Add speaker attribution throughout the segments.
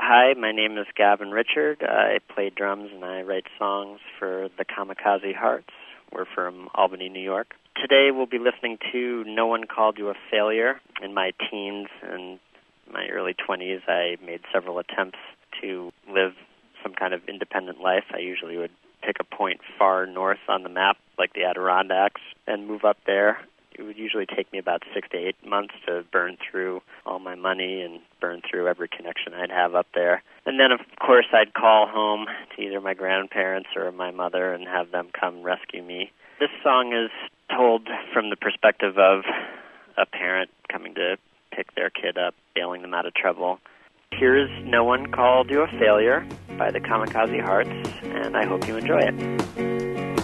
Speaker 1: Hi, my name is Gavin Richard. I play drums and I write songs for the Kamikaze Hearts. We're from Albany, New York. Today we'll be listening to No One Called You a Failure. In my teens and my early 20s, I made several attempts to live some kind of independent life. I usually would pick a point far north on the map, like the Adirondacks, and move up there. It would usually take me about 6 to 8 months to burn through all my money and burn through every connection I'd have up there. And then, of course, I'd call home to either my grandparents or my mother and have them come rescue me. This song is told from the perspective of a parent coming to pick their kid up, bailing them out of trouble. Here's No One Called You a Failure by the Kamikaze Hearts, and I hope you enjoy it.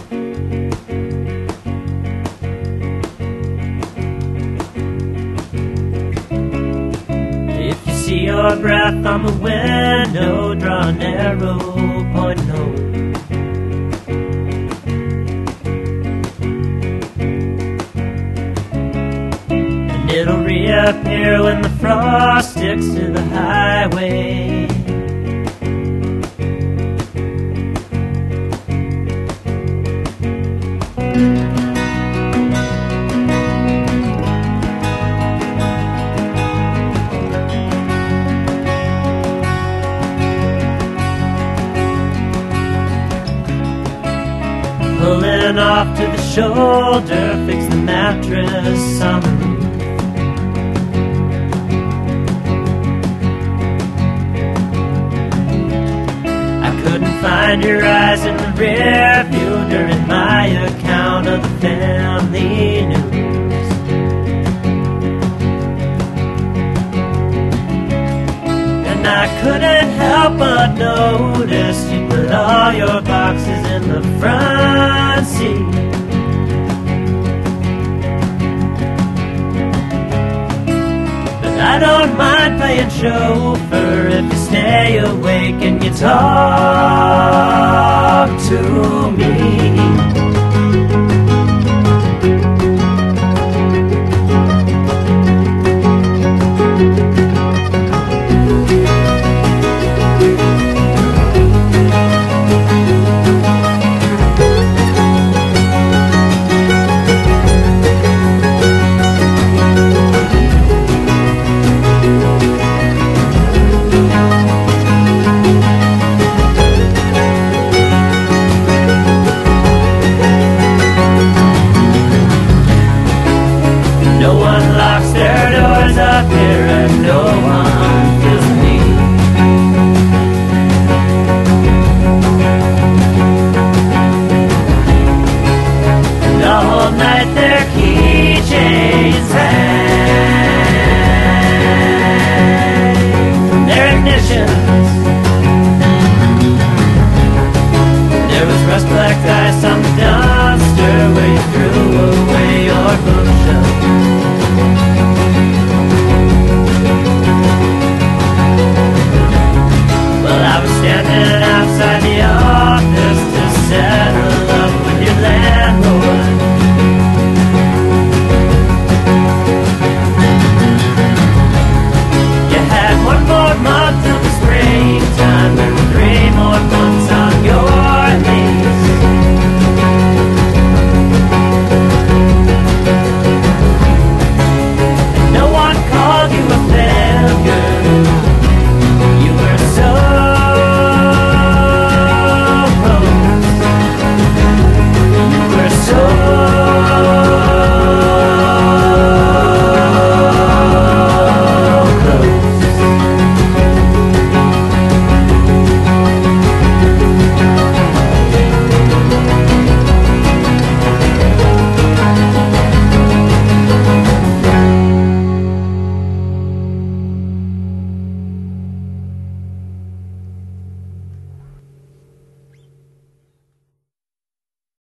Speaker 2: See your breath on the window, draw an arrow pointing home. And it'll reappear when the frost sticks to the highway. Pulling off to the shoulder, fix the mattress on the roof. I couldn't find your eyes in the rear view during my account of the family news. And I couldn't help but notice you put all your boxes in the front seat. But I don't mind playing chauffeur if you stay awake and you talk to me.